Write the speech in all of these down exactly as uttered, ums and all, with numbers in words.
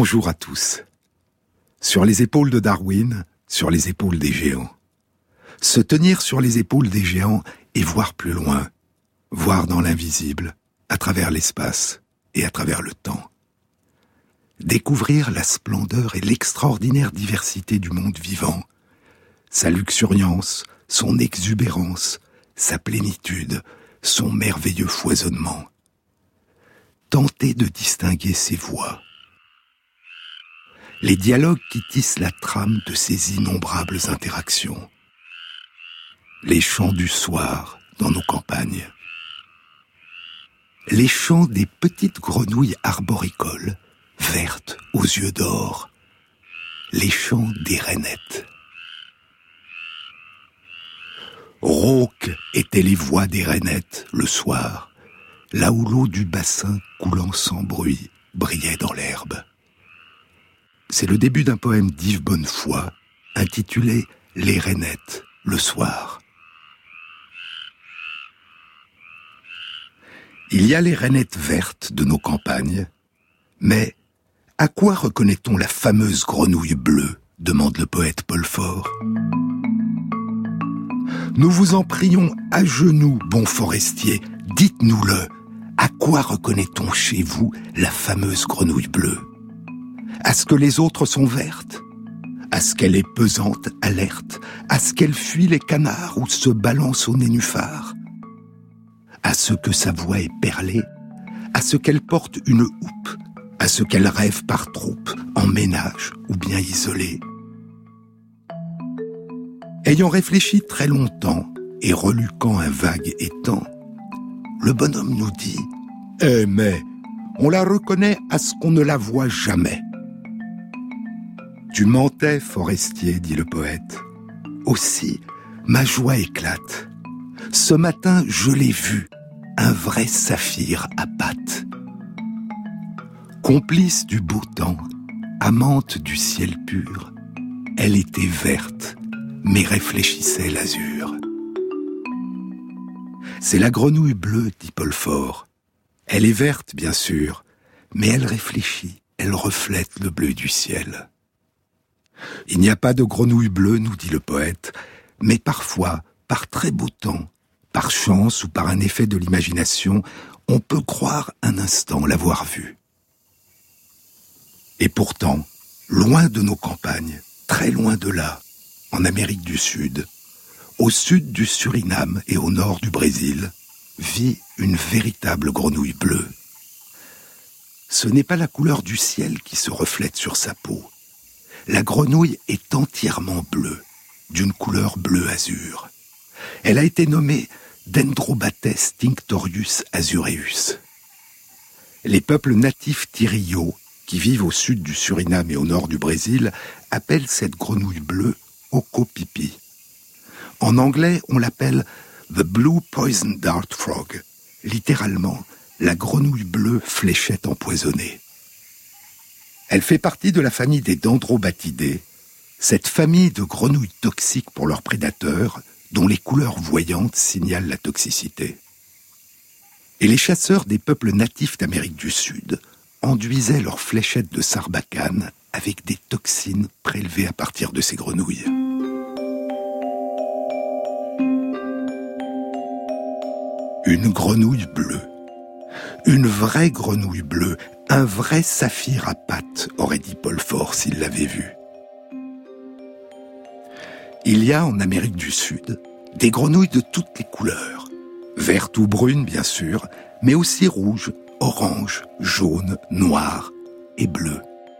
Bonjour à tous. Sur les épaules de Darwin, sur les épaules des géants. Se tenir sur les épaules des géants et voir plus loin, voir dans l'invisible, à travers l'espace et à travers le temps. Découvrir la splendeur et l'extraordinaire diversité du monde vivant, sa luxuriance, son exubérance, sa plénitude, son merveilleux foisonnement. Tenter de distinguer ses voix. Les dialogues qui tissent la trame de ces innombrables interactions. Les chants du soir dans nos campagnes. Les chants des petites grenouilles arboricoles, vertes aux yeux d'or. Les chants des rainettes. Rauques étaient les voix des rainettes le soir, là où l'eau du bassin coulant sans bruit brillait dans l'herbe. C'est le début d'un poème d'Yves Bonnefoy, intitulé « Les rainettes, le soir ». Il y a les rainettes vertes de nos campagnes, mais à quoi reconnaît-on la fameuse grenouille bleue, demande le poète Paul Fort. Nous vous en prions à genoux, bon forestier, dites-nous-le, à quoi reconnaît-on chez vous la fameuse grenouille bleue ? À ce que les autres sont vertes ? À ce qu'elle est pesante, alerte ? À ce qu'elle fuit les canards ou se balance au nénuphar ? À ce que sa voix est perlée ? À ce qu'elle porte une houppe ? À ce qu'elle rêve par troupes, en ménage ou bien isolée ? Ayant réfléchi très longtemps et reluquant un vague étang, le bonhomme nous dit « Eh mais, on la reconnaît à ce qu'on ne la voit jamais. » Tu mentais, forestier, dit le poète. Aussi, ma joie éclate. Ce matin, je l'ai vue, un vrai saphir à pattes. Complice du beau temps, amante du ciel pur, elle était verte, mais réfléchissait l'azur. C'est la grenouille bleue, dit Paul Fort. Elle est verte, bien sûr, mais elle réfléchit, elle reflète le bleu du ciel. Il n'y a pas de grenouille bleue, nous dit le poète, mais parfois, par très beau temps, par chance ou par un effet de l'imagination, on peut croire un instant l'avoir vue. Et pourtant, loin de nos campagnes, très loin de là, en Amérique du Sud, au sud du Suriname et au nord du Brésil, vit une véritable grenouille bleue. Ce n'est pas la couleur du ciel qui se reflète sur sa peau. La grenouille est entièrement bleue, d'une couleur bleu-azur. Elle a été nommée Dendrobates tinctorius azureus. Les peuples natifs Tirio, qui vivent au sud du Suriname et au nord du Brésil, appellent cette grenouille bleue Okopipi. En anglais, on l'appelle The Blue Poison Dart Frog, littéralement la grenouille bleue fléchette empoisonnée. Elle fait partie de la famille des Dendrobatidés, cette famille de grenouilles toxiques pour leurs prédateurs, dont les couleurs voyantes signalent la toxicité. Et les chasseurs des peuples natifs d'Amérique du Sud enduisaient leurs fléchettes de sarbacane avec des toxines prélevées à partir de ces grenouilles. Une grenouille bleue. Une vraie grenouille bleue, un vrai saphir à pattes, aurait dit Paul Fort s'il l'avait vu. Il y a en Amérique du Sud des grenouilles de toutes les couleurs, vertes ou brunes bien sûr, mais aussi rouges, oranges, jaunes, noires et bleues.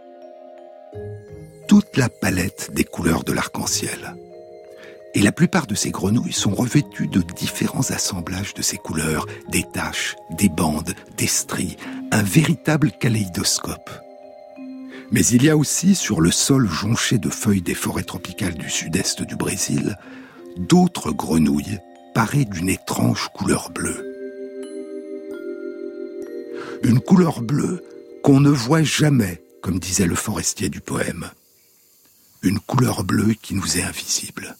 Toute la palette des couleurs de l'arc-en-ciel. Et la plupart de ces grenouilles sont revêtues de différents assemblages de ces couleurs, des taches, des bandes, des stries, un véritable kaléidoscope. Mais il y a aussi, sur le sol jonché de feuilles des forêts tropicales du sud-est du Brésil, d'autres grenouilles parées d'une étrange couleur bleue. Une couleur bleue qu'on ne voit jamais, comme disait le forestier du poème. Une couleur bleue qui nous est invisible.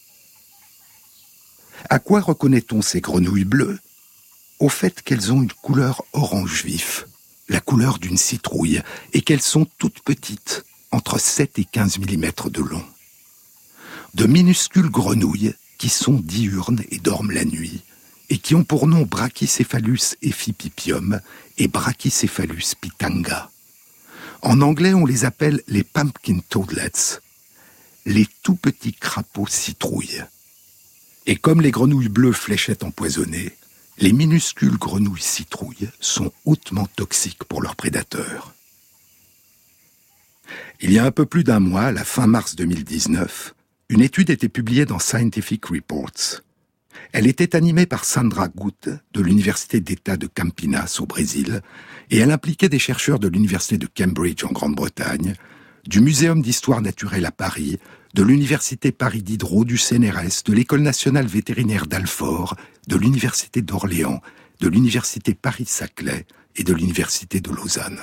À quoi reconnaît-on ces grenouilles bleues ? Au fait qu'elles ont une couleur orange vif, la couleur d'une citrouille, et qu'elles sont toutes petites, entre sept et quinze millimètres de long. De minuscules grenouilles qui sont diurnes et dorment la nuit, et qui ont pour nom Brachycephalus ephipipium et Brachycephalus pitanga. En anglais, on les appelle les pumpkin toadlets, les tout petits crapauds citrouilles. Et comme les grenouilles bleues fléchettes empoisonnées, les minuscules grenouilles citrouilles sont hautement toxiques pour leurs prédateurs. Il y a un peu plus d'un mois, à la fin mars deux mille dix-neuf, une étude était publiée dans Scientific Reports. Elle était animée par Sandra Guth de l'Université d'État de Campinas au Brésil, et elle impliquait des chercheurs de l'Université de Cambridge en Grande-Bretagne, du Muséum d'Histoire Naturelle à Paris, de l'Université Paris Diderot, du C N R S, de l'École nationale vétérinaire d'Alfort, de l'Université d'Orléans, de l'Université Paris-Saclay et de l'Université de Lausanne.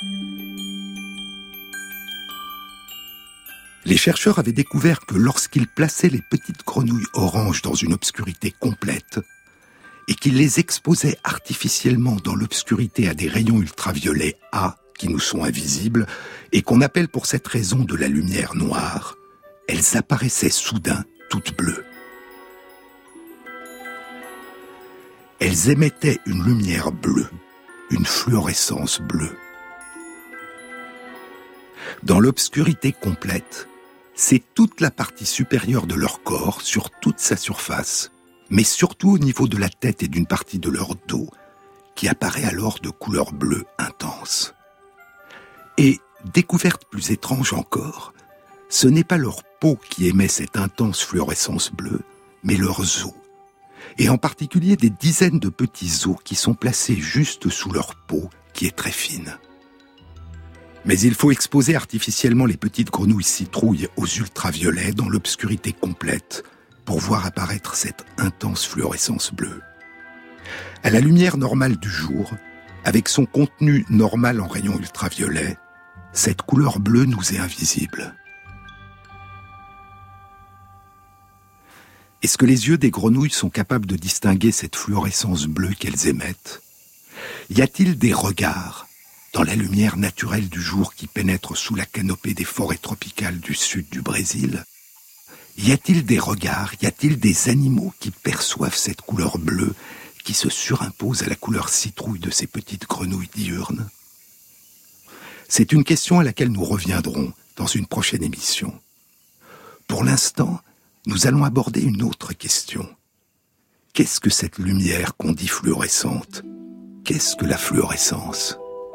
Les chercheurs avaient découvert que lorsqu'ils plaçaient les petites grenouilles oranges dans une obscurité complète et qu'ils les exposaient artificiellement dans l'obscurité à des rayons ultraviolets A qui nous sont invisibles et qu'on appelle pour cette raison de la lumière noire, elles apparaissaient soudain toutes bleues. Elles émettaient une lumière bleue, une fluorescence bleue. Dans l'obscurité complète, c'est toute la partie supérieure de leur corps, sur toute sa surface, mais surtout au niveau de la tête et d'une partie de leur dos, qui apparaît alors de couleur bleue intense. Et, découverte plus étrange encore, ce n'est pas leur peau qui émet cette intense fluorescence bleue, mais leurs os, et en particulier des dizaines de petits os qui sont placés juste sous leur peau, qui est très fine. Mais il faut exposer artificiellement les petites grenouilles citrouilles aux ultraviolets dans l'obscurité complète pour voir apparaître cette intense fluorescence bleue. À la lumière normale du jour, avec son contenu normal en rayons ultraviolets, cette couleur bleue nous est invisible. Est-ce que les yeux des grenouilles sont capables de distinguer cette fluorescence bleue qu'elles émettent ? Y a-t-il des regards dans la lumière naturelle du jour qui pénètre sous la canopée des forêts tropicales du sud du Brésil? Y a-t-il des regards, y a-t-il des animaux qui perçoivent cette couleur bleue qui se surimpose à la couleur citrouille de ces petites grenouilles diurnes? C'est une question à laquelle nous reviendrons dans une prochaine émission. Pour l'instant, nous allons aborder une autre question. Qu'est-ce que cette lumière qu'on dit fluorescente? Qu'est-ce que la fluorescence?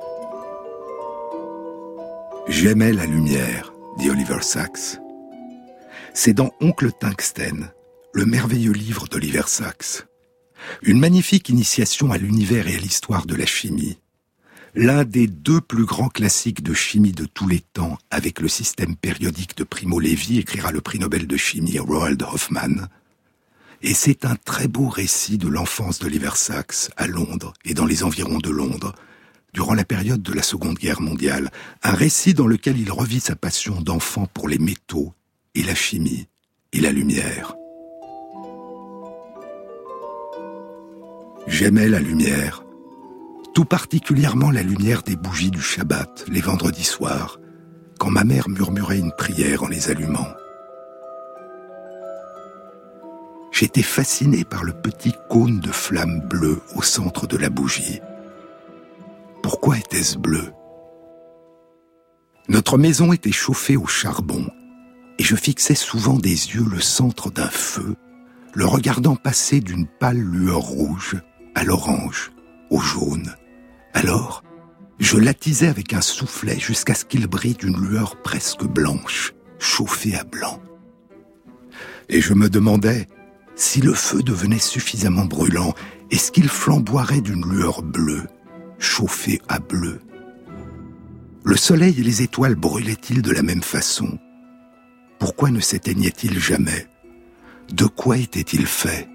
J'aimais la lumière, dit Oliver Sacks. C'est dans Oncle Tungsten, le merveilleux livre d'Oliver Sacks. Une magnifique initiation à l'univers et à l'histoire de la chimie. L'un des deux plus grands classiques de chimie de tous les temps, avec le système périodique de Primo Levi, écrira le prix Nobel de chimie Roald Hoffmann. Et c'est un très beau récit de l'enfance d'Oliver Sacks à Londres et dans les environs de Londres, durant la période de la Seconde Guerre mondiale, un récit dans lequel il revit sa passion d'enfant pour les métaux et la chimie et la lumière. J'aimais la lumière, tout particulièrement la lumière des bougies du Shabbat, les vendredis soirs, quand ma mère murmurait une prière en les allumant. J'étais fasciné par le petit cône de flamme bleue au centre de la bougie. Pourquoi était-ce bleu? Notre maison était chauffée au charbon, et je fixais souvent des yeux le centre d'un feu, le regardant passer d'une pâle lueur rouge à l'orange, au jaune. Alors, je l'attisais avec un soufflet jusqu'à ce qu'il brille d'une lueur presque blanche, chauffée à blanc. Et je me demandais, si le feu devenait suffisamment brûlant, est-ce qu'il flamboierait d'une lueur bleue, chauffé à bleu? Le soleil et les étoiles brûlaient-ils de la même façon? Pourquoi ne s'éteignaient-ils jamais? De quoi étaient-ils faits?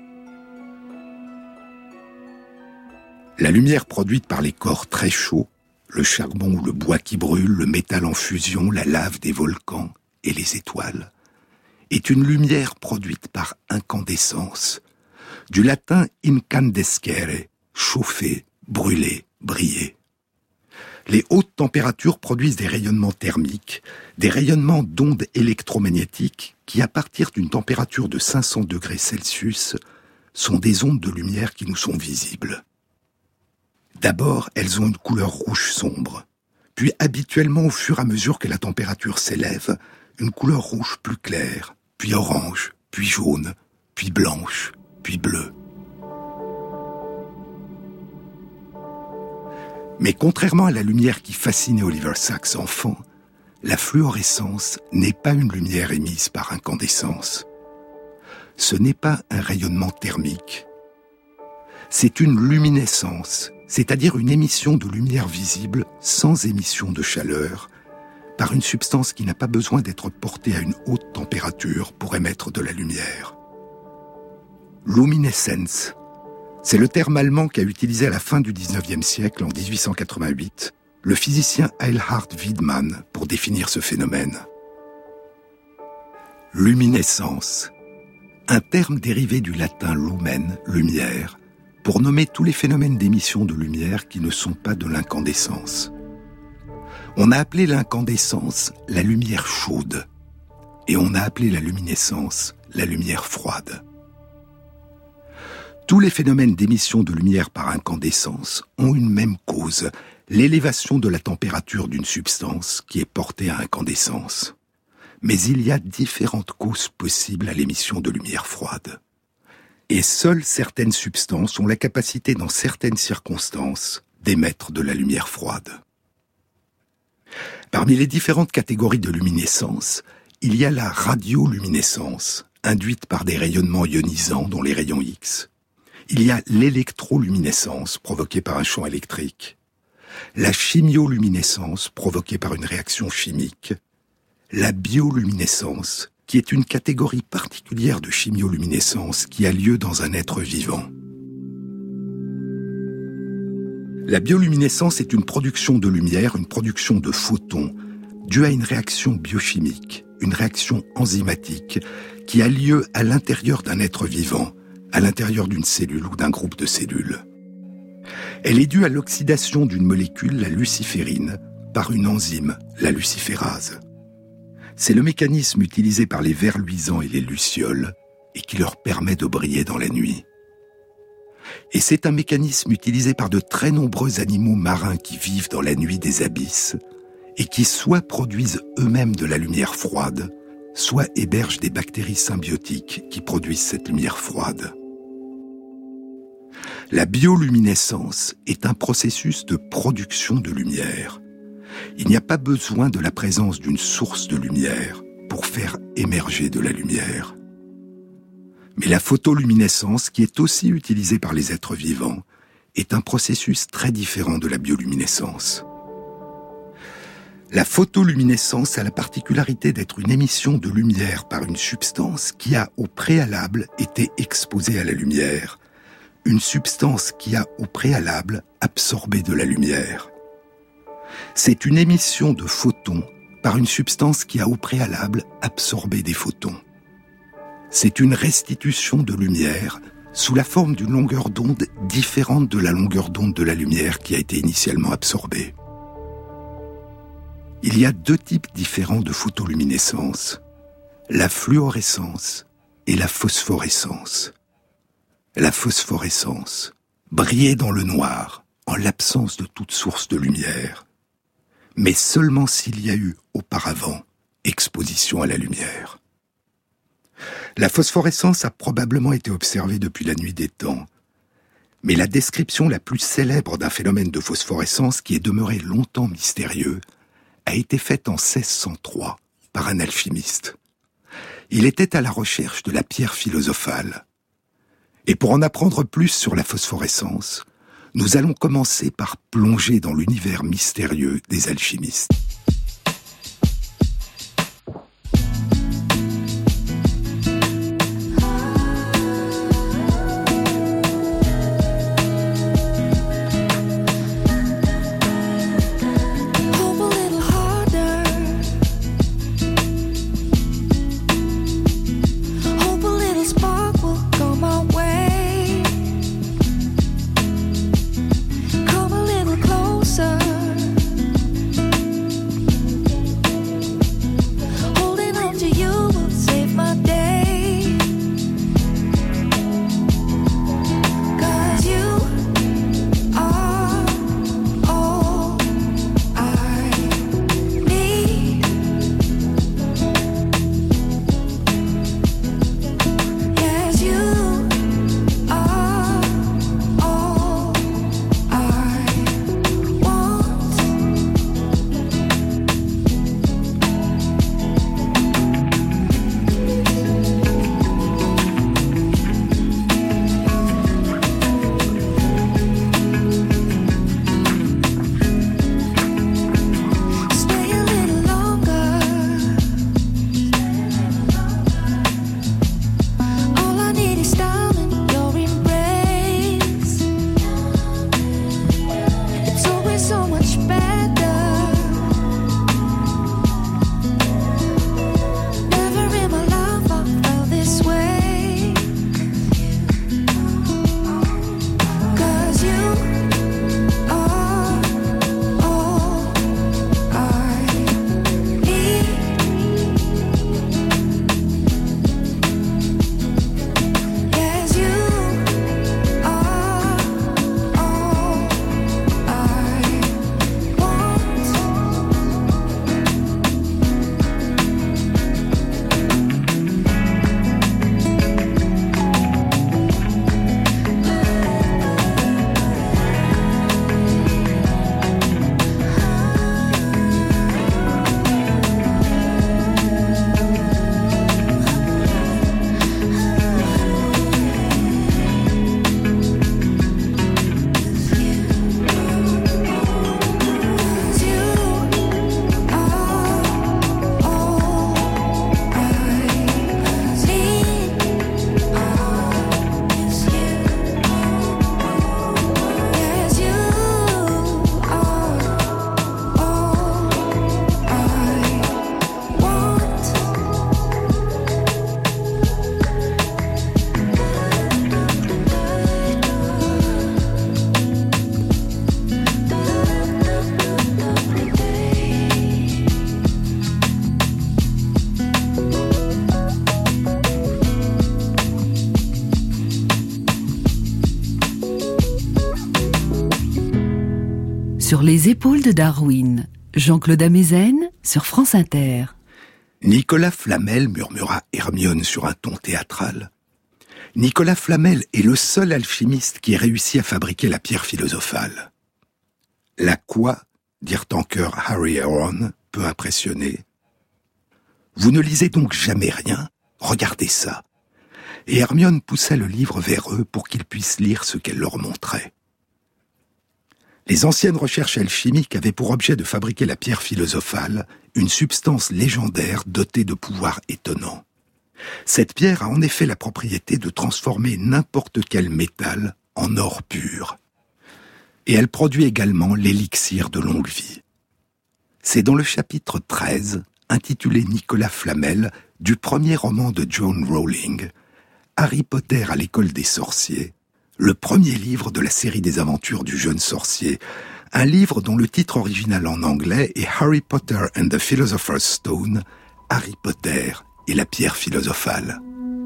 La lumière produite par les corps très chauds, le charbon ou le bois qui brûle, le métal en fusion, la lave des volcans et les étoiles, est une lumière produite par incandescence, du latin incandescere, chauffer, brûler, briller. Les hautes températures produisent des rayonnements thermiques, des rayonnements d'ondes électromagnétiques qui, à partir d'une température de cinq cents degrés Celsius, sont des ondes de lumière qui nous sont visibles. D'abord, elles ont une couleur rouge sombre, puis habituellement, au fur et à mesure que la température s'élève, une couleur rouge plus claire, puis orange, puis jaune, puis blanche, puis bleue. Mais contrairement à la lumière qui fascinait Oliver Sacks enfant, la fluorescence n'est pas une lumière émise par incandescence. Ce n'est pas un rayonnement thermique. C'est une luminescence, c'est-à-dire une émission de lumière visible sans émission de chaleur, par une substance qui n'a pas besoin d'être portée à une haute température pour émettre de la lumière. Luminescence, c'est le terme allemand qu'a utilisé à la fin du dix-neuvième siècle, en dix-huit cent quatre-vingt-huit, le physicien Eilhard Wiedemann pour définir ce phénomène. Luminescence, un terme dérivé du latin lumen, lumière, pour nommer tous les phénomènes d'émission de lumière qui ne sont pas de l'incandescence. On a appelé l'incandescence la lumière chaude, et on a appelé la luminescence la lumière froide. Tous les phénomènes d'émission de lumière par incandescence ont une même cause, l'élévation de la température d'une substance qui est portée à incandescence. Mais il y a différentes causes possibles à l'émission de lumière froide. Et seules certaines substances ont la capacité, dans certaines circonstances, d'émettre de la lumière froide. Parmi les différentes catégories de luminescence, il y a la radioluminescence, induite par des rayonnements ionisants, dont les rayons X. Il y a l'électroluminescence, provoquée par un champ électrique. La chimioluminescence, provoquée par une réaction chimique. La bioluminescence, qui est une catégorie particulière de chimioluminescence qui a lieu dans un être vivant. La bioluminescence est une production de lumière, une production de photons, due à une réaction biochimique, une réaction enzymatique, qui a lieu à l'intérieur d'un être vivant, à l'intérieur d'une cellule ou d'un groupe de cellules. Elle est due à l'oxydation d'une molécule, la luciférine, par une enzyme, la luciférase. C'est le mécanisme utilisé par les vers luisants et les lucioles et qui leur permet de briller dans la nuit. Et c'est un mécanisme utilisé par de très nombreux animaux marins qui vivent dans la nuit des abysses et qui soit produisent eux-mêmes de la lumière froide, soit hébergent des bactéries symbiotiques qui produisent cette lumière froide. La bioluminescence est un processus de production de lumière. Il n'y a pas besoin de la présence d'une source de lumière pour faire émerger de la lumière. Mais la photoluminescence, qui est aussi utilisée par les êtres vivants, est un processus très différent de la bioluminescence. La photoluminescence a la particularité d'être une émission de lumière par une substance qui a au préalable été exposée à la lumière, une substance qui a au préalable absorbé de la lumière. C'est une émission de photons par une substance qui a au préalable absorbé des photons. C'est une restitution de lumière sous la forme d'une longueur d'onde différente de la longueur d'onde de la lumière qui a été initialement absorbée. Il y a deux types différents de photoluminescence, la fluorescence et la phosphorescence. La phosphorescence, briller dans le noir, en l'absence de toute source de lumière, mais seulement s'il y a eu auparavant exposition à la lumière. La phosphorescence a probablement été observée depuis la nuit des temps, mais la description la plus célèbre d'un phénomène de phosphorescence qui est demeuré longtemps mystérieux a été faite en seize cent trois par un alchimiste. Il était à la recherche de la pierre philosophale. Et pour en apprendre plus sur la phosphorescence, nous allons commencer par plonger dans l'univers mystérieux des alchimistes. Come a little closer. Sur les épaules de Darwin, Jean-Claude Amezen sur France Inter. Nicolas Flamel, murmura Hermione sur un ton théâtral. Nicolas Flamel est le seul alchimiste qui ait réussi à fabriquer la pierre philosophale. La quoi, dirent en chœur Harry et Ron, peu impressionnés. Vous ne lisez donc jamais rien ? Regardez ça. Et Hermione poussa le livre vers eux pour qu'ils puissent lire ce qu'elle leur montrait. Les anciennes recherches alchimiques avaient pour objet de fabriquer la pierre philosophale, une substance légendaire dotée de pouvoirs étonnants. Cette pierre a en effet la propriété de transformer n'importe quel métal en or pur. Et elle produit également l'élixir de longue vie. C'est dans le chapitre treize, intitulé Nicolas Flamel, du premier roman de Joanne Rowling, Harry Potter à l'école des sorciers, le premier livre de la série des aventures du jeune sorcier, un livre dont le titre original en anglais est Harry Potter and the Philosopher's Stone, Harry Potter et la pierre philosophale.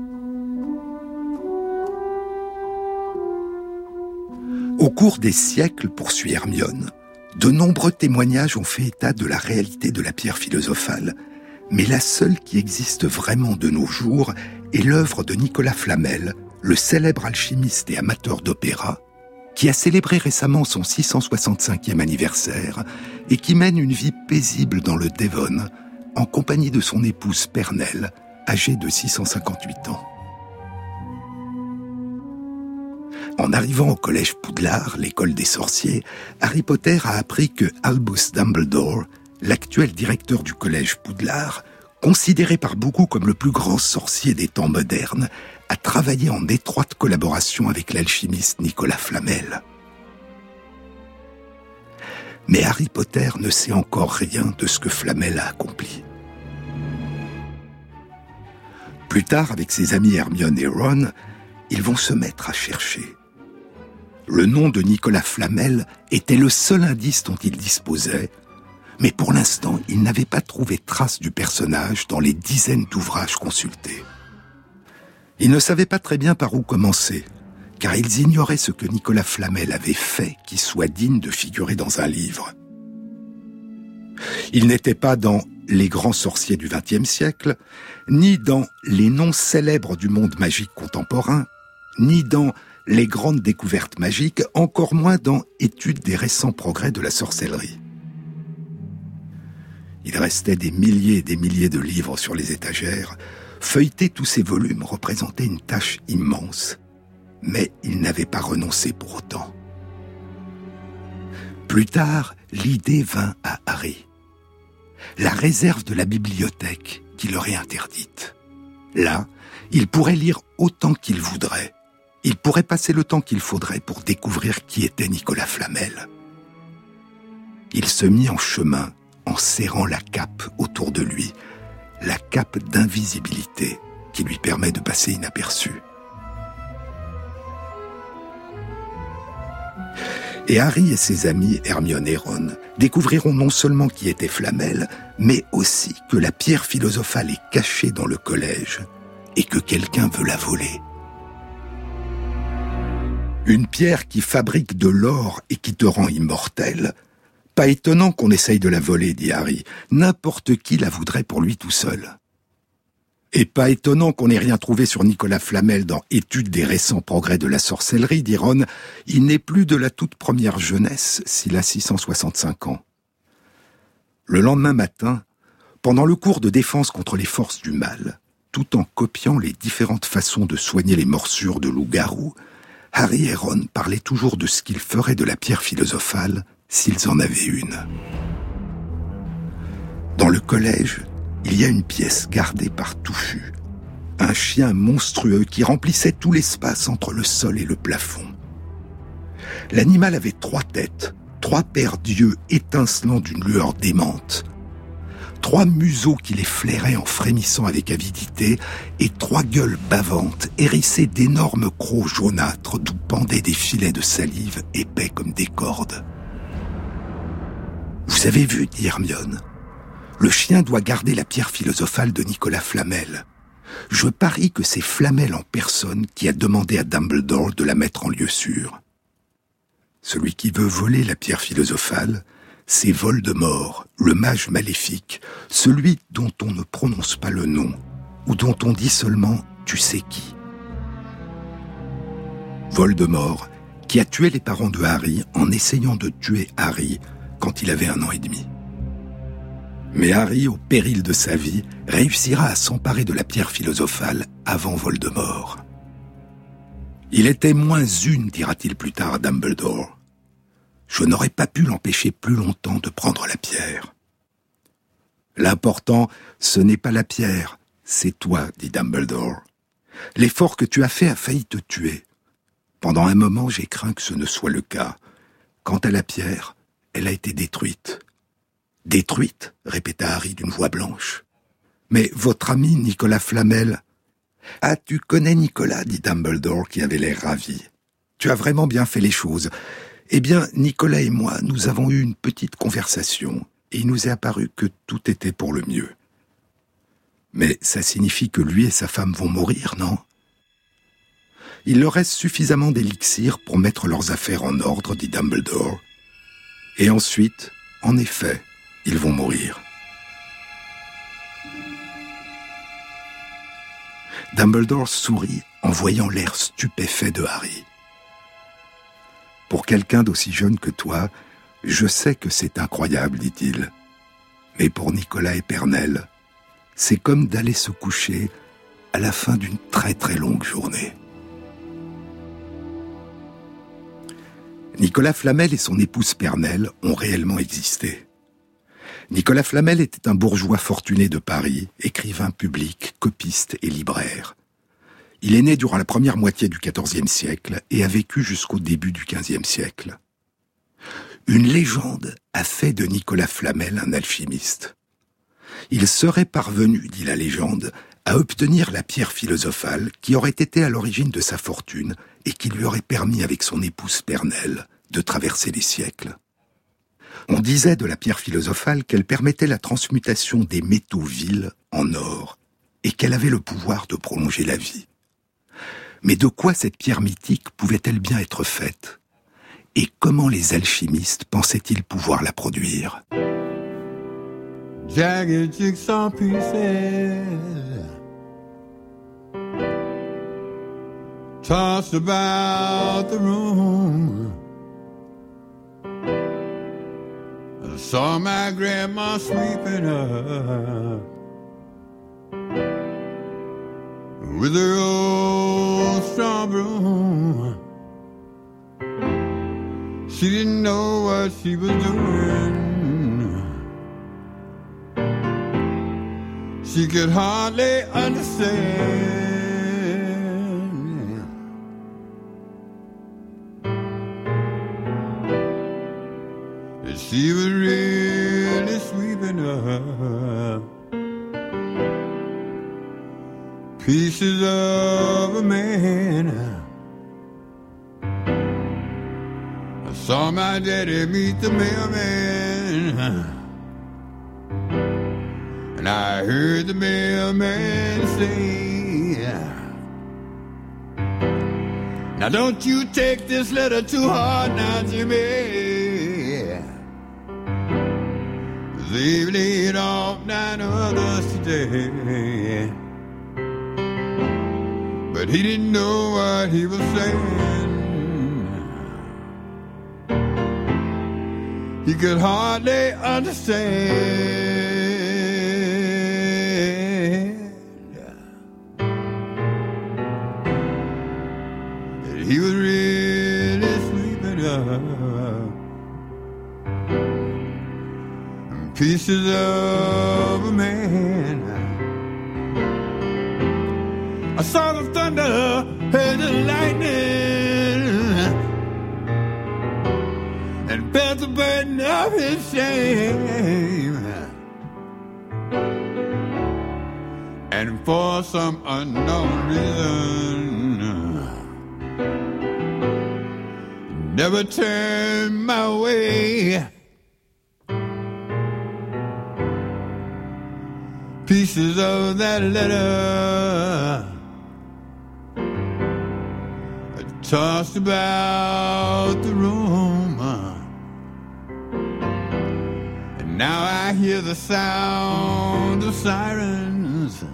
Au cours des siècles, poursuit Hermione, de nombreux témoignages ont fait état de la réalité de la pierre philosophale, mais la seule qui existe vraiment de nos jours est l'œuvre de Nicolas Flamel, le célèbre alchimiste et amateur d'opéra, qui a célébré récemment son six cent soixante-cinquième anniversaire et qui mène une vie paisible dans le Devon, en compagnie de son épouse Pernelle, âgée de six cent cinquante-huit ans. En arrivant au collège Poudlard, l'école des sorciers, Harry Potter a appris que Albus Dumbledore, l'actuel directeur du collège Poudlard, considéré par beaucoup comme le plus grand sorcier des temps modernes, a travaillé en étroite collaboration avec l'alchimiste Nicolas Flamel. Mais Harry Potter ne sait encore rien de ce que Flamel a accompli. Plus tard, avec ses amis Hermione et Ron, ils vont se mettre à chercher. Le nom de Nicolas Flamel était le seul indice dont ils disposaient, mais pour l'instant, ils n'avaient pas trouvé trace du personnage dans les dizaines d'ouvrages consultés. Ils ne savaient pas très bien par où commencer, car ils ignoraient ce que Nicolas Flamel avait fait qui soit digne de figurer dans un livre. Il n'était pas dans Les grands sorciers du vingtième siècle, ni dans Les noms célèbres du monde magique contemporain, ni dans Les grandes découvertes magiques, encore moins dans Études des récents progrès de la sorcellerie. Il restait des milliers et des milliers de livres sur les étagères. Feuilleter tous ces volumes représentait une tâche immense, mais il n'avait pas renoncé pour autant. Plus tard, l'idée vint à Harry. La réserve de la bibliothèque qui leur est interdite. Là, il pourrait lire autant qu'il voudrait. Il pourrait passer le temps qu'il faudrait pour découvrir qui était Nicolas Flamel. Il se mit en chemin en serrant la cape autour de lui, la cape d'invisibilité qui lui permet de passer inaperçu. Et Harry et ses amis, Hermione et Ron, découvriront non seulement qui était Flamel, mais aussi que la pierre philosophale est cachée dans le collège et que quelqu'un veut la voler. Une pierre qui fabrique de l'or et qui te rend immortel, pas étonnant qu'on essaye de la voler, dit Harry. N'importe qui la voudrait pour lui tout seul. Et pas étonnant qu'on n'ait rien trouvé sur Nicolas Flamel dans Études des récents progrès de la sorcellerie, dit Ron. Il n'est plus de la toute première jeunesse s'il a six cent soixante-cinq ans. Le lendemain matin, pendant le cours de défense contre les forces du mal, tout en copiant les différentes façons de soigner les morsures de loup-garou, Harry et Ron parlaient toujours de ce qu'ils feraient de la pierre philosophale s'ils en avaient une. Dans le collège, il y a une pièce gardée par Touffu, un chien monstrueux qui remplissait tout l'espace entre le sol et le plafond. L'animal avait trois têtes, trois paires d'yeux étincelants d'une lueur démente, trois museaux qui les flairaient en frémissant avec avidité, et trois gueules bavantes, hérissées d'énormes crocs jaunâtres d'où pendaient des filets de salive épais comme des cordes. « Vous avez vu, dit Hermione, le chien doit garder la pierre philosophale de Nicolas Flamel. Je parie que c'est Flamel en personne qui a demandé à Dumbledore de la mettre en lieu sûr. » Celui qui veut voler la pierre philosophale, c'est Voldemort, le mage maléfique, celui dont on ne prononce pas le nom, ou dont on dit seulement « tu sais qui ». Voldemort, qui a tué les parents de Harry en essayant de tuer Harry quand il avait un an et demi. Mais Harry, au péril de sa vie, réussira à s'emparer de la pierre philosophale avant Voldemort. Il était moins une, dira-t-il plus tard à Dumbledore. Je n'aurais pas pu l'empêcher plus longtemps de prendre la pierre. L'important, ce n'est pas la pierre, c'est toi, dit Dumbledore. L'effort que tu as fait a failli te tuer. Pendant un moment, j'ai craint que ce ne soit le cas. Quant à la pierre, elle a été détruite. Détruite, répéta Harry d'une voix blanche. Mais votre ami Nicolas Flamel... Ah, tu connais Nicolas, dit Dumbledore, qui avait l'air ravi. Tu as vraiment bien fait les choses. Eh bien, Nicolas et moi, nous avons eu une petite conversation, et il nous est apparu que tout était pour le mieux. Mais ça signifie que lui et sa femme vont mourir, non ? Il leur reste suffisamment d'élixir pour mettre leurs affaires en ordre, dit Dumbledore. Et ensuite, en effet, ils vont mourir. Dumbledore sourit en voyant l'air stupéfait de Harry. Pour quelqu'un d'aussi jeune que toi, je sais que c'est incroyable, dit-il. Mais pour Nicolas Épernel, c'est comme d'aller se coucher à la fin d'une très très longue journée. Nicolas Flamel et son épouse Pernelle ont réellement existé. Nicolas Flamel était un bourgeois fortuné de Paris, écrivain public, copiste et libraire. Il est né durant la première moitié du quatorzième siècle et a vécu jusqu'au début du quinzième siècle. Une légende a fait de Nicolas Flamel un alchimiste. Il serait parvenu, dit la légende, à obtenir la pierre philosophale qui aurait été à l'origine de sa fortune et qui lui aurait permis avec son épouse Pernelle de traverser les siècles. On disait de la pierre philosophale qu'elle permettait la transmutation des métaux vils en or et qu'elle avait le pouvoir de prolonger la vie. Mais de quoi cette pierre mythique pouvait-elle bien être faite ? Et comment les alchimistes pensaient-ils pouvoir la produire ? Jagged jigsaw pieces tossed about the room. I saw my grandma sweeping up with her old straw broom. She didn't know what she was doing. She could hardly understand. She was really sweeping up pieces of a man. I saw my daddy meet the mailman, and I heard the mailman say, now don't you take this letter too hard now, Jimmy. They've laid off nine others today. But he didn't know what he was saying. He could hardly understand. He was really sweeping up pieces of a man. I saw the thunder, heard the lightning, and felt the burden of his shame. And for some unknown reason, never turned my way. Pieces of that letter tossed about the room. Now I hear the sound of sirens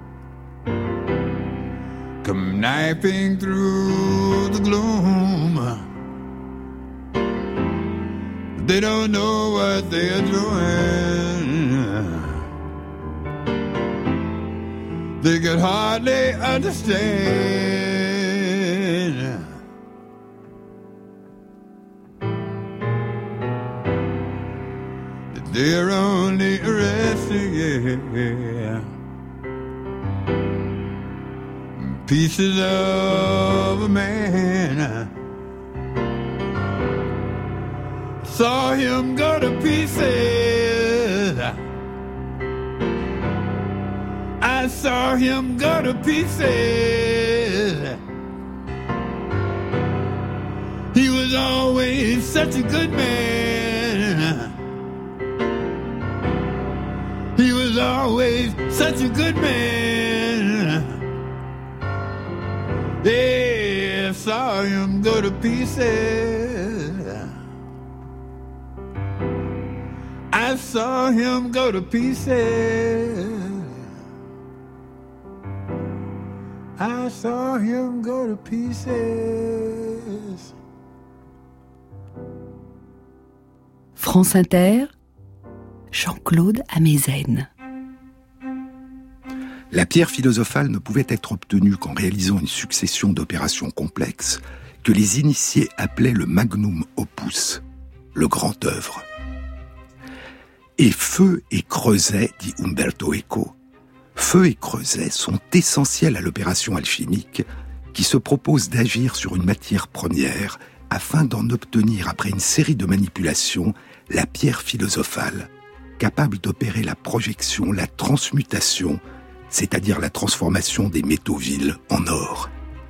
come knifing through the gloom. They don't know what they're doing. They could hardly understand. That they're only arresting, yeah, pieces of a man. Saw him go to pieces. I saw him go to pieces. He was always such a good man. He was always such a good man. Yeah, saw him go to pieces. I saw him go to pieces. I saw him go to pieces. France Inter, Jean-Claude Amezen. La pierre philosophale ne pouvait être obtenue qu'en réalisant une succession d'opérations complexes que les initiés appelaient le magnum opus, le grand œuvre. Et feu et creuset, dit Umberto Eco, feu et creuset sont essentiels à l'opération alchimique qui se propose d'agir sur une matière première afin d'en obtenir, après une série de manipulations, la pierre philosophale, capable d'opérer la projection, la transmutation, c'est-à-dire la transformation des métaux vils en or.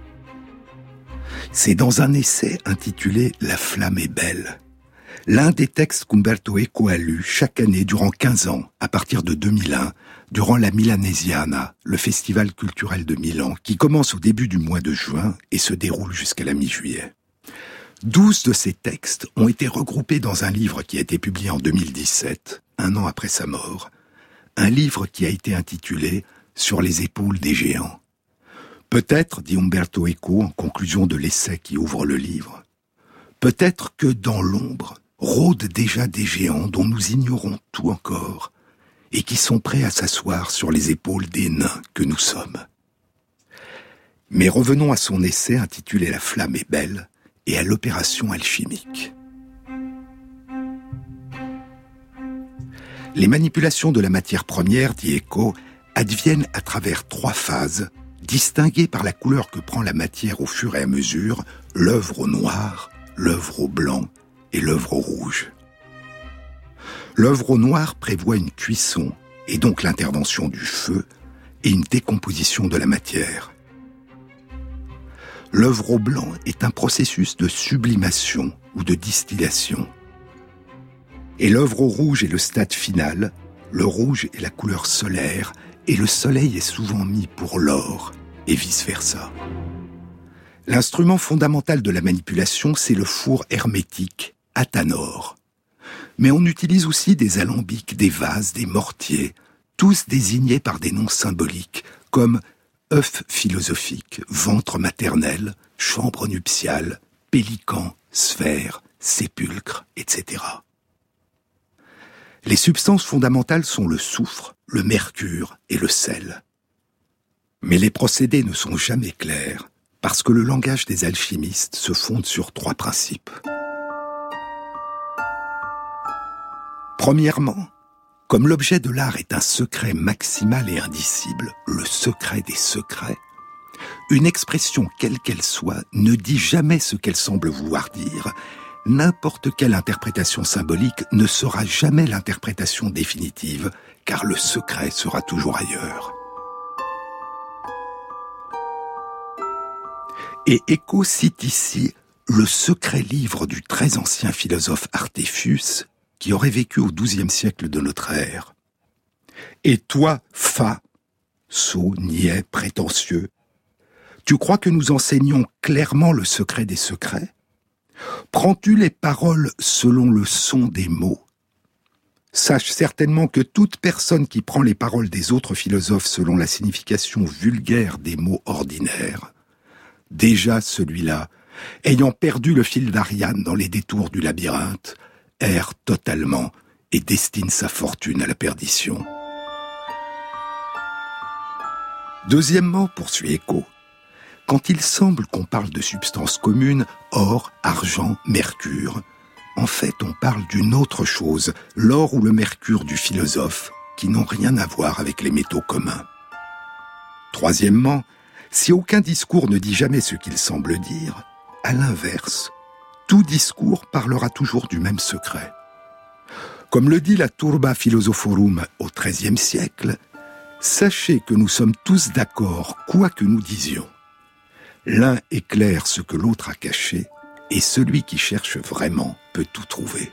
C'est dans un essai intitulé « La flamme est belle », l'un des textes qu'Umberto Eco a lu chaque année durant quinze ans, à partir de deux mille un, durant la Milanesiana, le festival culturel de Milan, qui commence au début du mois de juin et se déroule jusqu'à la mi-juillet. Douze de ces textes ont été regroupés dans un livre qui a été publié en deux mille dix-sept, un an après sa mort, un livre qui a été intitulé « Sur les épaules des géants ». Peut-être, dit Umberto Eco en conclusion de l'essai qui ouvre le livre, peut-être que dans l'ombre rôdent déjà des géants dont nous ignorons tout encore et qui sont prêts à s'asseoir sur les épaules des nains que nous sommes. Mais revenons à son essai intitulé « La flamme est belle » et à l'opération alchimique. Les manipulations de la matière première, dit Eco, adviennent à travers trois phases, distinguées par la couleur que prend la matière au fur et à mesure, l'œuvre au noir, l'œuvre au blanc et l'œuvre au rouge. L'œuvre au noir prévoit une cuisson, et donc l'intervention du feu, et une décomposition de la matière. L'œuvre au blanc est un processus de sublimation ou de distillation. Et l'œuvre au rouge est le stade final, le rouge est la couleur solaire, et le soleil est souvent mis pour l'or, et vice-versa. L'instrument fondamental de la manipulation, c'est le four hermétique, athanor. Mais on utilise aussi des alambics, des vases, des mortiers, tous désignés par des noms symboliques, comme œuf philosophique, ventre maternel, chambre nuptiale, pélican, sphère, sépulcre, et cetera. Les substances fondamentales sont le soufre, le mercure et le sel. Mais les procédés ne sont jamais clairs, parce que le langage des alchimistes se fonde sur trois principes. Premièrement, comme l'objet de l'art est un secret maximal et indicible, le secret des secrets, une expression quelle qu'elle soit ne dit jamais ce qu'elle semble vouloir dire. N'importe quelle interprétation symbolique ne sera jamais l'interprétation définitive, car le secret sera toujours ailleurs. Et Eco cite ici le secret livre du très ancien philosophe Artéphus, qui aurait vécu au douzième siècle de notre ère. Et toi, Fa, sot, niais, prétentieux, tu crois que nous enseignons clairement le secret des secrets ? Prends-tu les paroles selon le son des mots ? Sache certainement que toute personne qui prend les paroles des autres philosophes selon la signification vulgaire des mots ordinaires, déjà celui-là, ayant perdu le fil d'Ariane dans les détours du labyrinthe, erre totalement et destine sa fortune à la perdition. Deuxièmement, poursuit Eco, quand il semble qu'on parle de substances communes, or, argent, mercure, en fait, on parle d'une autre chose, l'or ou le mercure du philosophe, qui n'ont rien à voir avec les métaux communs. Troisièmement, si aucun discours ne dit jamais ce qu'il semble dire, à l'inverse, tout discours parlera toujours du même secret. Comme le dit la Turba Philosophorum au treizième siècle, sachez que nous sommes tous d'accord, quoi que nous disions. L'un éclaire ce que l'autre a caché, et celui qui cherche vraiment peut tout trouver.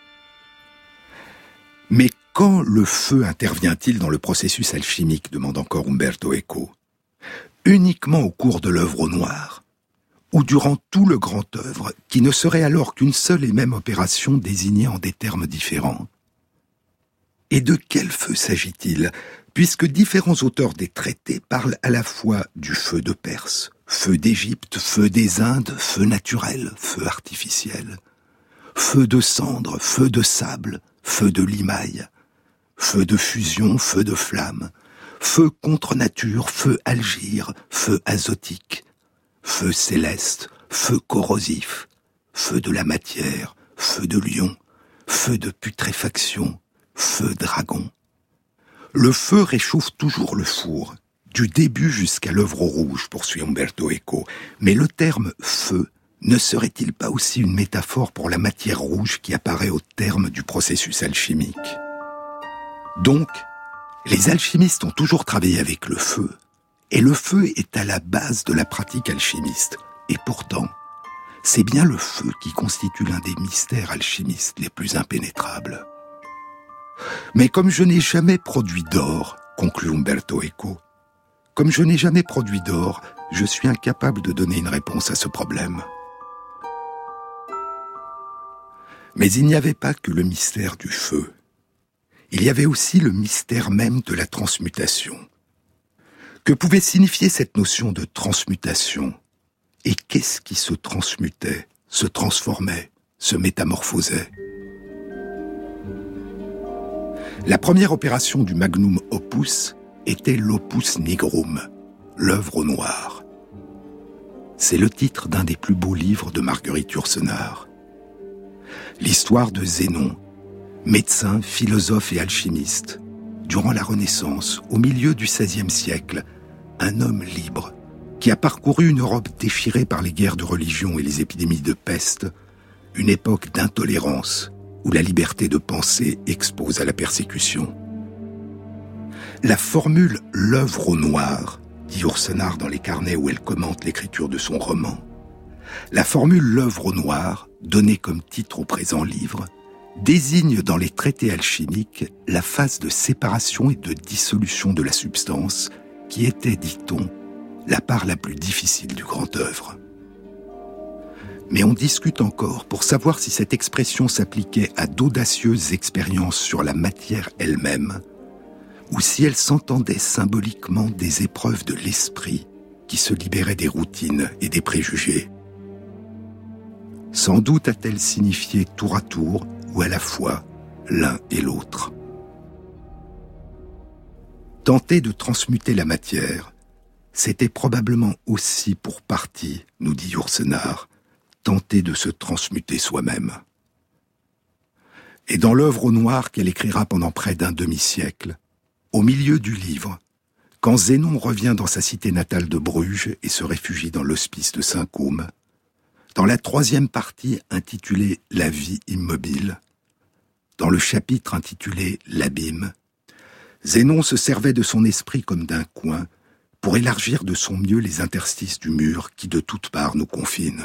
Mais quand le feu intervient-il dans le processus alchimique, demande encore Umberto Eco? Uniquement au cours de l'œuvre au noir, ou durant tout le grand œuvre, qui ne serait alors qu'une seule et même opération désignée en des termes différents? Et de quel feu s'agit-il, puisque différents auteurs des traités parlent à la fois du feu de Perse, feu d'Égypte, feu des Indes, feu naturel, feu artificiel, feu de cendre, feu de sable, feu de limaille, feu de fusion, feu de flamme, feu contre nature, feu algire, feu azotique, feu céleste, feu corrosif, feu de la matière, feu de lion, feu de putréfaction, feu dragon. Le feu réchauffe toujours le four, du début jusqu'à l'œuvre rouge, poursuit Umberto Eco. Mais le terme « feu » ne serait-il pas aussi une métaphore pour la matière rouge qui apparaît au terme du processus alchimique? Donc, les alchimistes ont toujours travaillé avec le feu, et le feu est à la base de la pratique alchimiste. Et pourtant, c'est bien le feu qui constitue l'un des mystères alchimistes les plus impénétrables. Mais comme je n'ai jamais produit d'or, conclut Umberto Eco, comme je n'ai jamais produit d'or, je suis incapable de donner une réponse à ce problème. Mais il n'y avait pas que le mystère du feu. Il y avait aussi le mystère même de la transmutation. Que pouvait signifier cette notion de transmutation? Et qu'est-ce qui se transmutait, se transformait, se métamorphosait? La première opération du magnum opus était l'opus nigrum, l'œuvre au noir. C'est le titre d'un des plus beaux livres de Marguerite Yourcenar. L'histoire de Zénon, médecin, philosophe et alchimiste, durant la Renaissance, au milieu du seizième siècle, un homme libre qui a parcouru une Europe déchirée par les guerres de religion et les épidémies de peste, une époque d'intolérance où la liberté de penser expose à la persécution. La formule « l'œuvre au noir », dit Yourcenar dans les carnets où elle commente l'écriture de son roman, la formule « l'œuvre au noir », donnée comme titre au présent livre, désigne dans les traités alchimiques la phase de séparation et de dissolution de la substance qui était, dit-on, la part la plus difficile du grand œuvre. Mais on discute encore pour savoir si cette expression s'appliquait à d'audacieuses expériences sur la matière elle-même, ou si elle s'entendait symboliquement des épreuves de l'esprit qui se libéraient des routines et des préjugés. Sans doute a-t-elle signifié tour à tour, ou à la fois, l'un et l'autre. Tenter de transmuter la matière, c'était probablement aussi pour partie, nous dit Yourcenar, tenter de se transmuter soi-même. Et dans l'œuvre au noir qu'elle écrira pendant près d'un demi-siècle, au milieu du livre, quand Zénon revient dans sa cité natale de Bruges et se réfugie dans l'hospice de Saint-Côme, dans la troisième partie intitulée « La vie immobile », dans le chapitre intitulé « L'abîme », Zénon se servait de son esprit comme d'un coin pour élargir de son mieux les interstices du mur qui de toutes parts nous confinent.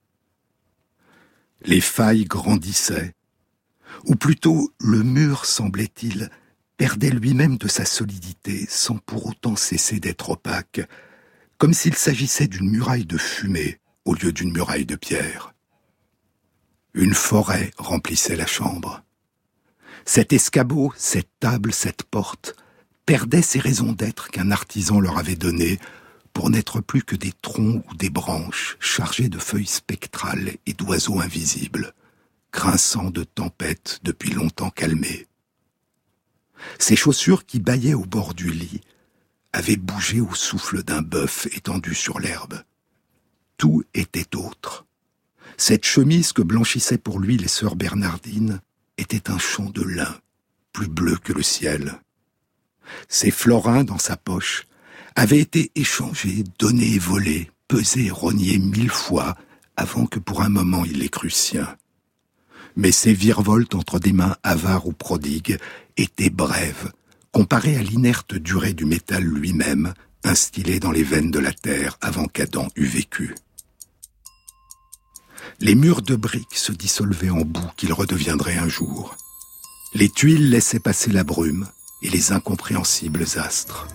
Les failles grandissaient, ou plutôt le mur, semblait-il, perdait lui-même de sa solidité sans pour autant cesser d'être opaque, comme s'il s'agissait d'une muraille de fumée au lieu d'une muraille de pierre. Une forêt remplissait la chambre. Cet escabeau, cette table, cette porte perdaient ces raisons d'être qu'un artisan leur avait données pour n'être plus que des troncs ou des branches chargés de feuilles spectrales et d'oiseaux invisibles, grinçant de tempêtes depuis longtemps calmées. Ces chaussures qui bâillaient au bord du lit avaient bougé au souffle d'un bœuf étendu sur l'herbe. Tout était autre. Cette chemise que blanchissaient pour lui les sœurs Bernardines était un champ de lin, plus bleu que le ciel. Ses florins dans sa poche avaient été échangés, donnés et volés, pesés et rognés mille fois avant que pour un moment il les crût siens. Mais ces virevoltes entre des mains avares ou prodigues étaient brèves, comparées à l'inerte durée du métal lui-même, instillé dans les veines de la terre avant qu'Adam eût vécu. Les murs de briques se dissolvaient en boue qu'ils redeviendraient un jour. Les tuiles laissaient passer la brume et les incompréhensibles astres.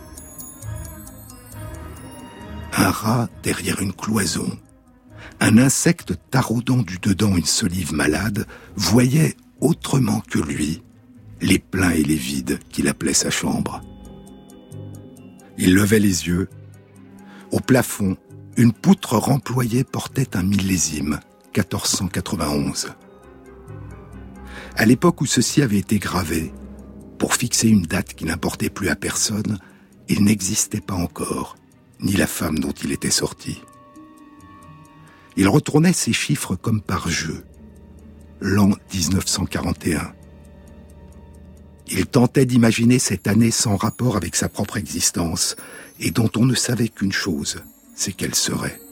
Un rat derrière une cloison, un insecte taraudant du dedans une solive malade, voyait autrement que lui les pleins et les vides qu'il appelait sa chambre. Il levait les yeux. Au plafond, une poutre remployée portait un millésime, quatorze cent quatre-vingt-onze. À l'époque où ceci avait été gravé, pour fixer une date qui n'importait plus à personne, il n'existait pas encore, ni la femme dont il était sorti. Il retournait ces chiffres comme par jeu. L'an dix-neuf cent quarante et un. Il tentait d'imaginer cette année sans rapport avec sa propre existence, et dont on ne savait qu'une chose, c'est qu'elle serait.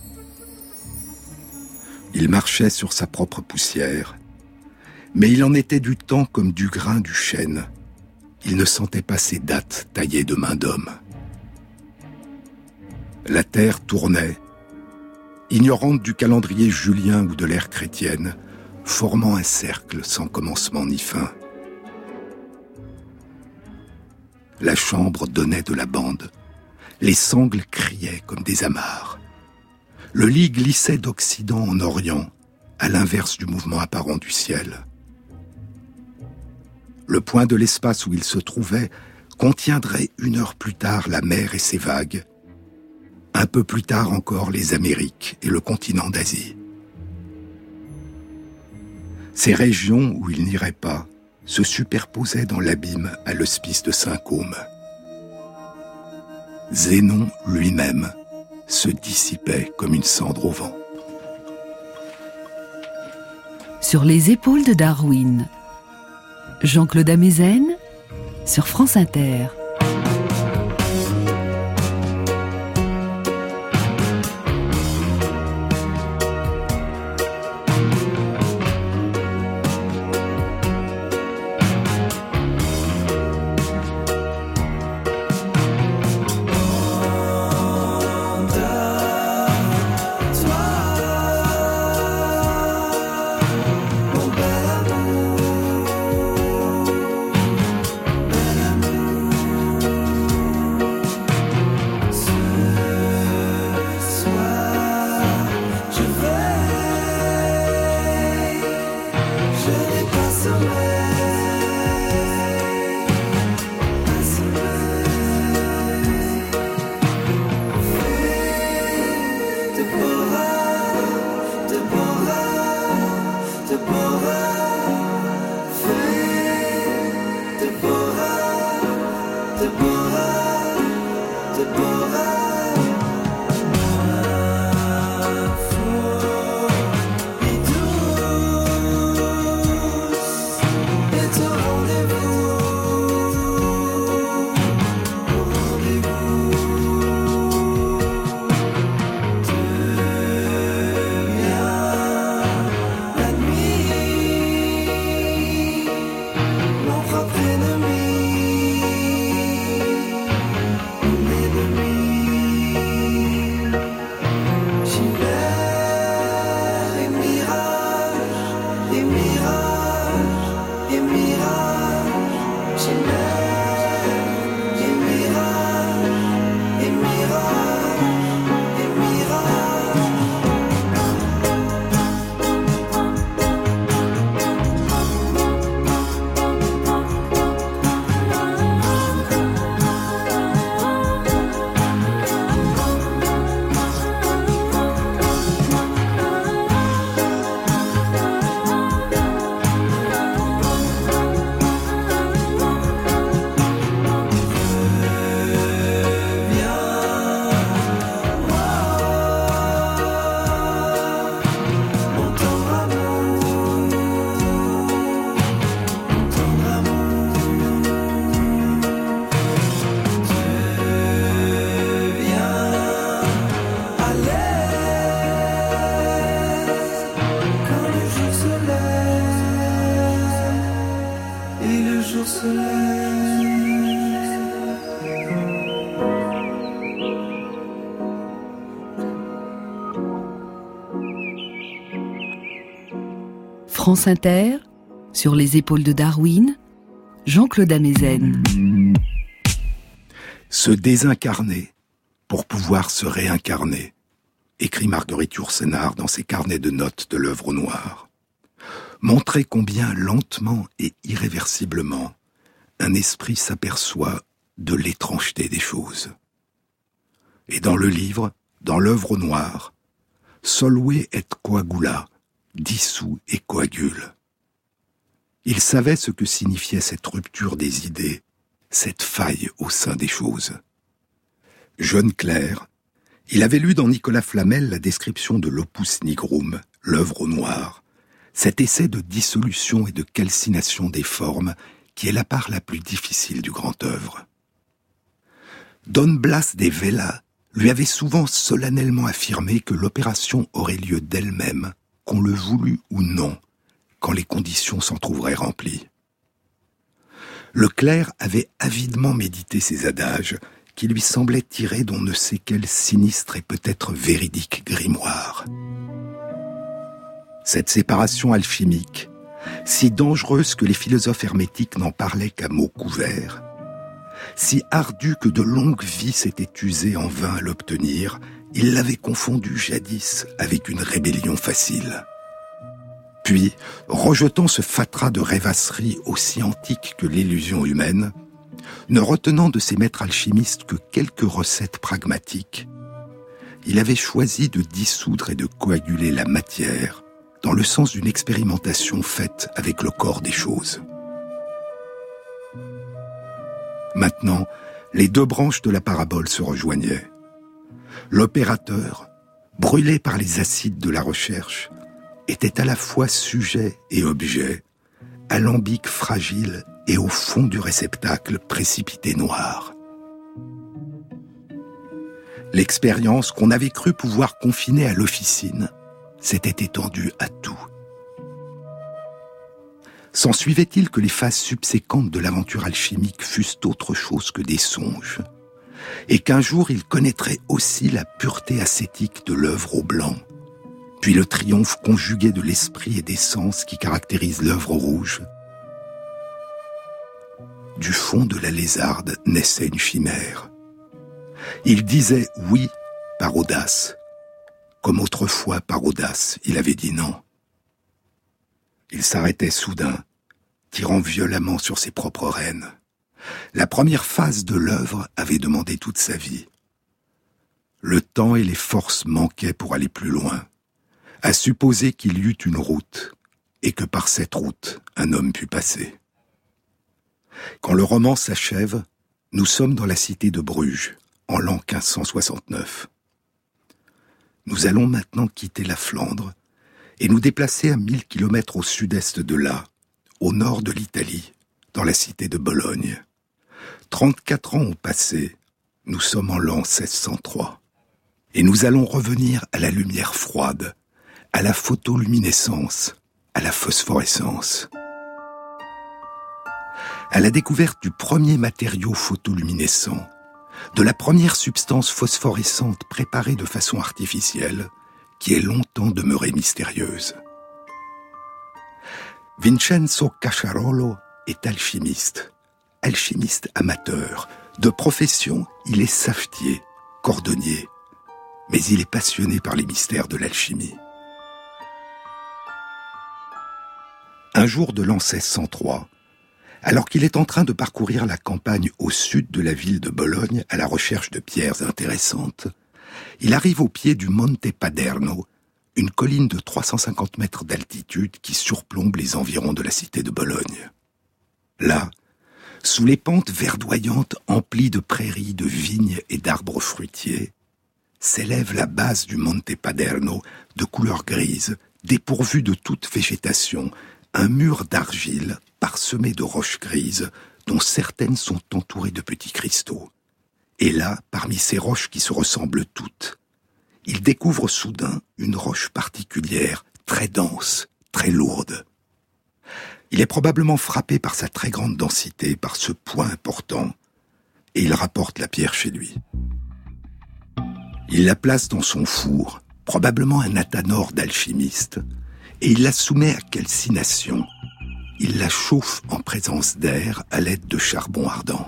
Il marchait sur sa propre poussière, mais il en était du temps comme du grain du chêne. Il ne sentait pas ces dates taillées de main d'homme. La terre tournait, ignorante du calendrier julien ou de l'ère chrétienne, formant un cercle sans commencement ni fin. La chambre donnait de la bande. Les sangles criaient comme des amarres. Le lit glissait d'Occident en Orient, à l'inverse du mouvement apparent du ciel. Le point de l'espace où il se trouvait contiendrait une heure plus tard la mer et ses vagues, un peu plus tard encore les Amériques et le continent d'Asie. Ces régions où il n'irait pas se superposaient dans l'abîme à l'hospice de Saint-Côme. Zénon lui-même se dissipait comme une cendre au vent. Sur les épaules de Darwin, Jean-Claude Amezen sur France Inter. France Inter, sur les épaules de Darwin, Jean-Claude Amezen. Se désincarner pour pouvoir se réincarner, écrit Marguerite Yourcenar dans ses carnets de notes de l'œuvre au noir. Montrer combien lentement et irréversiblement un esprit s'aperçoit de l'étrangeté des choses. Et dans le livre, dans l'œuvre au noir, solve et coagula, dissout et coagule. Il savait ce que signifiait cette rupture des idées, cette faille au sein des choses. Jeune clerc, il avait lu dans Nicolas Flamel la description de l'Opus Nigrum, l'œuvre au noir, cet essai de dissolution et de calcination des formes qui est la part la plus difficile du grand œuvre. Don Blas de Vela lui avait souvent solennellement affirmé que l'opération aurait lieu d'elle-même, qu'on le voulût ou non, quand les conditions s'en trouveraient remplies. Le clerc avait avidement médité ces adages qui lui semblaient tirés d'on ne sait quel sinistre et peut-être véridique grimoire. Cette séparation alchimique, si dangereuse que les philosophes hermétiques n'en parlaient qu'à mots couverts, si ardue que de longues vies s'étaient usées en vain à l'obtenir, il l'avait confondue jadis avec une rébellion facile. Puis, rejetant ce fatras de rêvasserie aussi antique que l'illusion humaine, ne retenant de ses maîtres alchimistes que quelques recettes pragmatiques, il avait choisi de dissoudre et de coaguler la matière dans le sens d'une expérimentation faite avec le corps des choses. Maintenant, les deux branches de la parabole se rejoignaient. L'opérateur, brûlé par les acides de la recherche, était à la fois sujet et objet, alambic fragile et au fond du réceptacle précipité noir. L'expérience qu'on avait cru pouvoir confiner à l'officine s'était étendue à tout. S'ensuivait-il que les phases subséquentes de l'aventure alchimique fussent autre chose que des songes, et qu'un jour il connaîtrait aussi la pureté ascétique de l'œuvre au blanc, puis le triomphe conjugué de l'esprit et des sens qui caractérise l'œuvre au rouge? Du fond de la lézarde naissait une chimère. Il disait oui par audace, comme autrefois par audace il avait dit non. Il s'arrêtait soudain, tirant violemment sur ses propres rênes. La première phase de l'œuvre avait demandé toute sa vie. Le temps et les forces manquaient pour aller plus loin, à supposer qu'il y eût une route, et que par cette route, un homme pût passer. Quand le roman s'achève, nous sommes dans la cité de Bruges, en l'an quinze cent soixante-neuf. Nous allons maintenant quitter la Flandre et nous déplacer à mille kilomètres au sud-est de là, au nord de l'Italie, dans la cité de Bologne. Trente-quatre ans ont passé, nous sommes en l'an seize cent trois. Et nous allons revenir à la lumière froide, à la photoluminescence, à la phosphorescence. À la découverte du premier matériau photoluminescent, de la première substance phosphorescente préparée de façon artificielle, qui est longtemps demeurée mystérieuse. Vincenzo Cacciarolo est alchimiste, alchimiste amateur. De profession, il est savetier, cordonnier, mais il est passionné par les mystères de l'alchimie. Un jour de l'an seize cent trois, alors qu'il est en train de parcourir la campagne au sud de la ville de Bologne à la recherche de pierres intéressantes, il arrive au pied du Monte Paderno, une colline de trois cent cinquante mètres d'altitude qui surplombe les environs de la cité de Bologne. Là, sous les pentes verdoyantes emplies de prairies, de vignes et d'arbres fruitiers, s'élève la base du Monte Paderno de couleur grise, dépourvue de toute végétation, un mur d'argile parsemé de roches grises dont certaines sont entourées de petits cristaux. Et là, parmi ces roches qui se ressemblent toutes, il découvre soudain une roche particulière, très dense, très lourde. Il est probablement frappé par sa très grande densité, par ce poids important, et il rapporte la pierre chez lui. Il la place dans son four, probablement un athanor d'alchimiste, et il la soumet à calcination. Il la chauffe en présence d'air à l'aide de charbon ardent.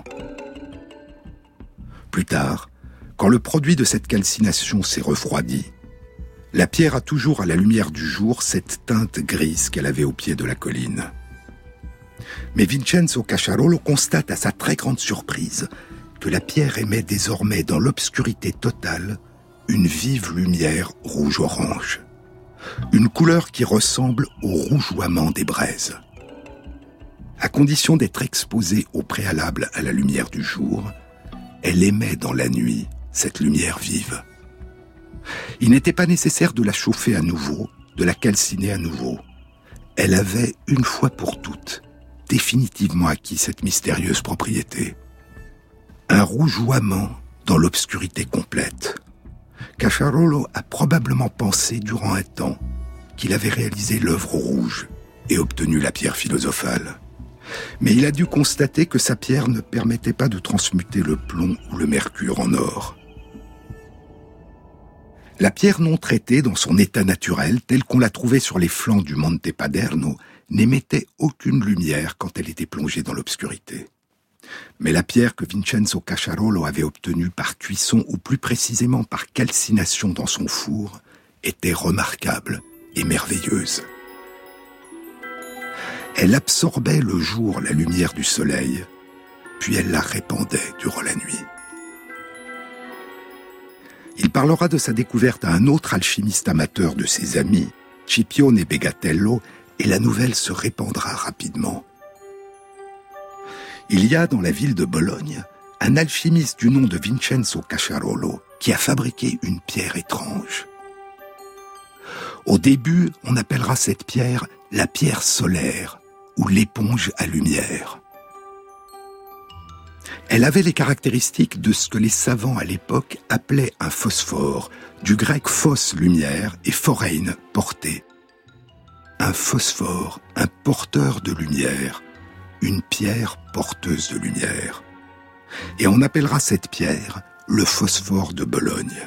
Plus tard, quand le produit de cette calcination s'est refroidi, la pierre a toujours à la lumière du jour cette teinte grise qu'elle avait au pied de la colline. Mais Vincenzo Cacciarolo constate à sa très grande surprise que la pierre émet désormais dans l'obscurité totale une vive lumière rouge-orange. Une couleur qui ressemble au rougeoiement des braises. À condition d'être exposée au préalable à la lumière du jour, elle émet dans la nuit cette lumière vive. Il n'était pas nécessaire de la chauffer à nouveau, de la calciner à nouveau. Elle avait, une fois pour toutes, définitivement acquis cette mystérieuse propriété. Un rougeoiement dans l'obscurité complète. Cacciarolo a probablement pensé durant un temps qu'il avait réalisé l'œuvre rouge et obtenu la pierre philosophale. Mais il a dû constater que sa pierre ne permettait pas de transmuter le plomb ou le mercure en or. La pierre non traitée dans son état naturel, telle qu'on la trouvait sur les flancs du Monte Paderno, n'émettait aucune lumière quand elle était plongée dans l'obscurité. Mais la pierre que Vincenzo Cacciarolo avait obtenue par cuisson, ou plus précisément par calcination dans son four, était remarquable et merveilleuse. Elle absorbait le jour la lumière du soleil, puis elle la répandait durant la nuit. Il parlera de sa découverte à un autre alchimiste amateur de ses amis, Scipione Begatello, et la nouvelle se répandra rapidement. Il y a dans la ville de Bologne un alchimiste du nom de Vincenzo Cacciarolo qui a fabriqué une pierre étrange. Au début, on appellera cette pierre la pierre solaire ou l'éponge à lumière. Elle avait les caractéristiques de ce que les savants à l'époque appelaient un phosphore, du grec phos, lumière, et phorein, porter. Un phosphore, un porteur de lumière, une pierre porteuse de lumière. Et on appellera cette pierre le phosphore de Bologne.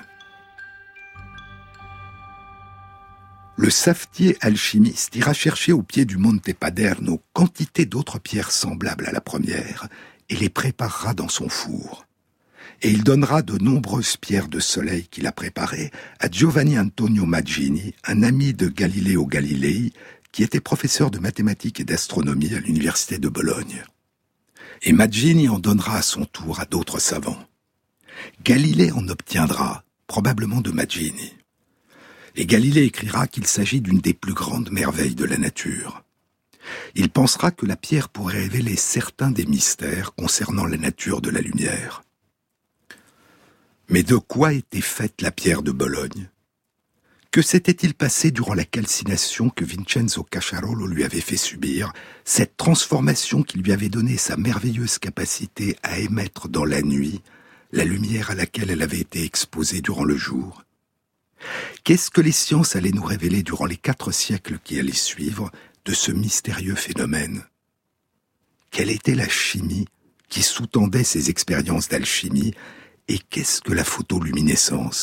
Le savetier alchimiste ira chercher au pied du Monte Paderno quantité d'autres pierres semblables à la première et les préparera dans son four. Et il donnera de nombreuses pierres de soleil qu'il a préparées à Giovanni Antonio Maggini, un ami de Galileo Galilei, qui était professeur de mathématiques et d'astronomie à l'université de Bologne. Et Maggini en donnera à son tour à d'autres savants. Galilée en obtiendra, probablement de Maggini. Et Galilée écrira qu'il s'agit d'une des plus grandes merveilles de la nature. Il pensera que la pierre pourrait révéler certains des mystères concernant la nature de la lumière. Mais de quoi était faite la pierre de Bologne ? Que s'était-il passé durant la calcination que Vincenzo Cacciarolo lui avait fait subir, cette transformation qui lui avait donné sa merveilleuse capacité à émettre dans la nuit la lumière à laquelle elle avait été exposée durant le jour ? Qu'est-ce que les sciences allaient nous révéler durant les quatre siècles qui allaient suivre de ce mystérieux phénomène ? Quelle était la chimie qui sous-tendait ces expériences d'alchimie et qu'est-ce que la photoluminescence ?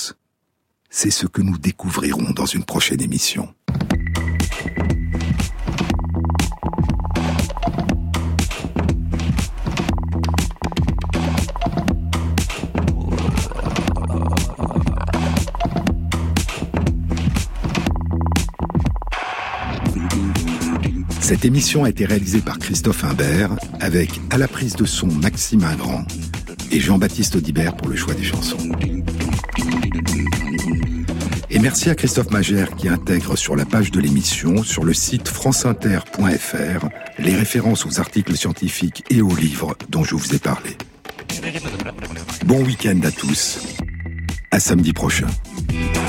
C'est ce que nous découvrirons dans une prochaine émission. Cette émission a été réalisée par Christophe Imbert, avec à la prise de son Maxime Ingrand et Jean-Baptiste Audibert pour le choix des chansons. Et merci à Christophe Magère qui intègre sur la page de l'émission, sur le site franceinter point f r, les références aux articles scientifiques et aux livres dont je vous ai parlé. Bon week-end à tous. À samedi prochain.